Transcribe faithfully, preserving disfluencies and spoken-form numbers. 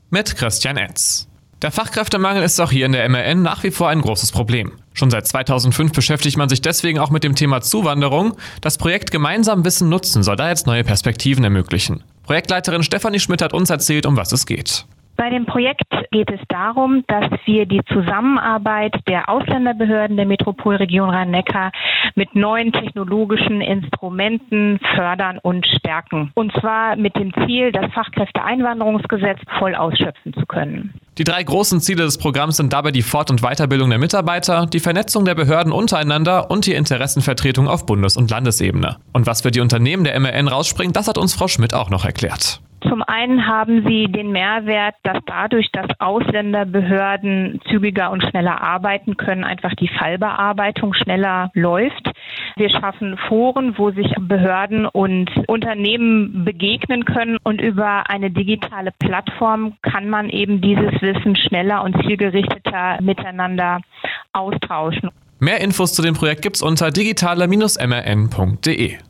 Mit Christian Etz. Der Fachkräftemangel ist auch hier in der M A N nach wie vor ein großes Problem. Schon seit zweitausendfünf beschäftigt man sich deswegen auch mit dem Thema Zuwanderung. Das Projekt Gemeinsam Wissen nutzen soll da jetzt neue Perspektiven ermöglichen. Projektleiterin Stefanie Schmidt hat uns erzählt, um was es geht. Bei dem Projekt geht es darum, dass wir die Zusammenarbeit der Ausländerbehörden der Metropolregion Rhein-Neckar mit neuen technologischen Instrumenten fördern und stärken. Und zwar mit dem Ziel, das Fachkräfteeinwanderungsgesetz voll ausschöpfen zu können. Die drei großen Ziele des Programms sind dabei die Fort- und Weiterbildung der Mitarbeiter, die Vernetzung der Behörden untereinander und die Interessenvertretung auf Bundes- und Landesebene. Und was für die Unternehmen der M A N rausspringt, das hat uns Frau Schmidt auch noch erklärt. Zum einen haben sie den Mehrwert, dass dadurch, dass Ausländerbehörden zügiger und schneller arbeiten können, einfach die Fallbearbeitung schneller läuft. Wir schaffen Foren, wo sich Behörden und Unternehmen begegnen können, und über eine digitale Plattform kann man eben dieses Wissen schneller und zielgerichteter miteinander austauschen. Mehr Infos zu dem Projekt gibt's unter digitale Bindestrich m a n punkt d e.